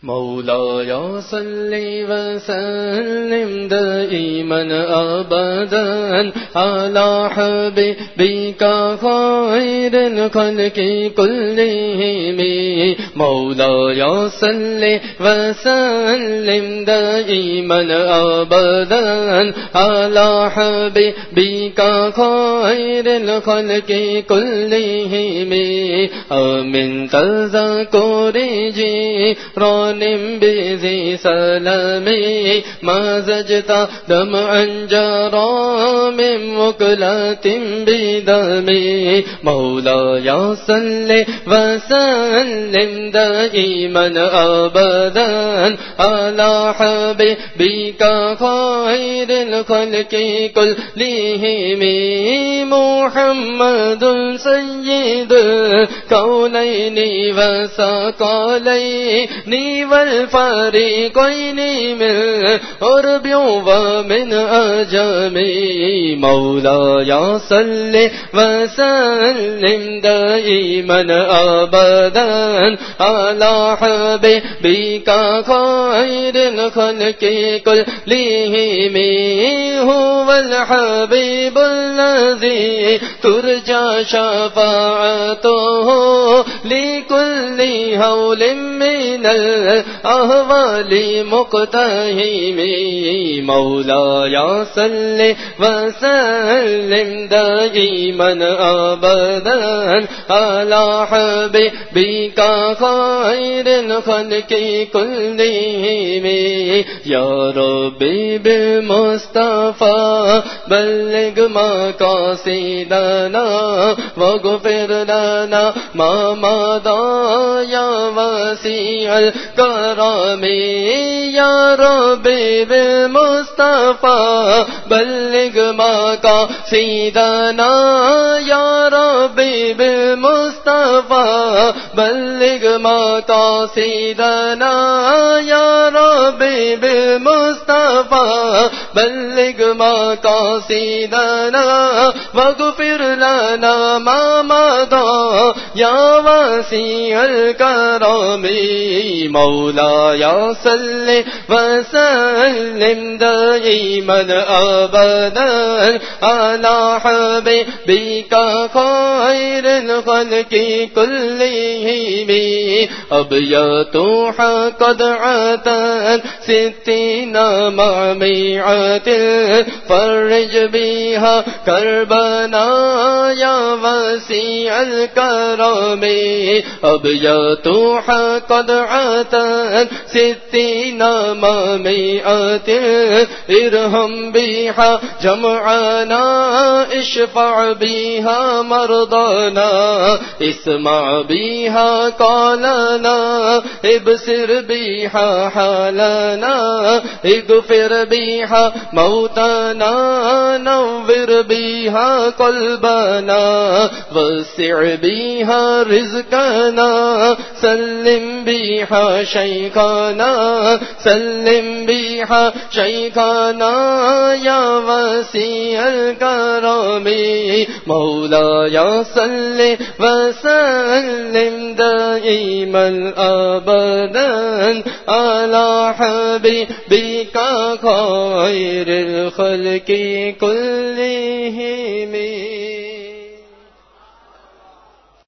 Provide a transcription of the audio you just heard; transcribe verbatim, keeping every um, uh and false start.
مولاي صل وسلم دائما أبدا على حبيبك خير الخلق كلهم. مولاي صل وسلم دائما أبدا على حبيبك خير الخلق كلهم. من تذكر جيران بذي سلامي مزجت دمعا جرى من مقلة بدمي. مولاي صل وسلم دائما أبدا على حبيبك خير الخلق كلهم. محمد سيد الكونين وثقلين والفريقين من عرب ومن عجم. مولاي صل وسلم دائما أبدا على حبيبك خير الخلق كلهم. هو الحبيب الذي ترجى شفاعته لكل هول من الأهوال مقتهم. مولاي صل وسلم دائما أبدا على حبيبك خير الخلق كلهم. يا ربي بالمصطفى بلغ مقاصدنا واغفر لنا ما مضى يا وسيع الكرم. يا ربي بالمصطفى بلغ مقاصدنا. يا ربي بالمصطفى بلغ مقاصدنا. يا ربي بالمصطفى بلغ مقاصدنا واغفر لنا ما مضى يا وسيع الكرم. مولاي صل وسلم دائما أبدا على حبيبك خير الخلق كلهم. أبياتها قد عتت ستين مع مئة فرج بها كربنا يا وسيع الكرم. أبياتها قد عتت ستين مع مئة ارحم بها جمعنا اشفع بها مرضانا اسمع بها قالنا ابصر بها حالنا اغفر بها موتنا نور بها قلبنا وسع بها رزقنا سلم بها شيخنا سلم بها شيخنا يا وسيع الكرم. مولاي صل وسلم دائما أبدا على حبيبك خير الخلق كلهم.